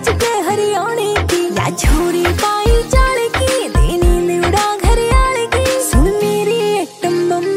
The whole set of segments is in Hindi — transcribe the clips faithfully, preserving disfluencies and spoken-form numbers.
सोच के हरियाणे की या छोरी पाई जाड़ की देनी निवड़ा घर आड़ की सुन मेरी एटम बम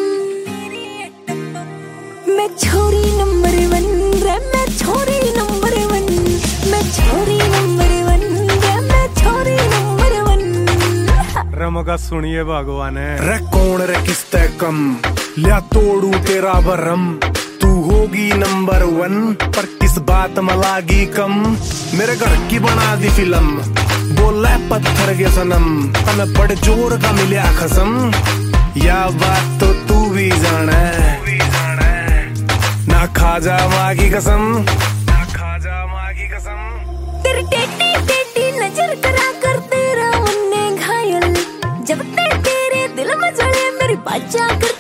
मैं छोरी नंबर वन रे मैं छोरी नंबर वन मैं छोरी नंबर वन रे मैं छोरी नंबर वन रमगा सुनिए भगवान रे कौन रे किसते कम लिया तोड़ू तेरा भरम तू होगी नंबर वन पर किस बात मलागी कम मेरे घर की बना दी फिल्म बोला पत्थर के सनम तने बड़े जोर का मिला खसम या बात तो तू भी जाने ना खा जा माँ की कसम ना खा जा माँ की कसम तेरी टेटी टेटी नजर करा कर तेरा मन घायल जब ते तेरे दिल में जले मेरी बाजा कर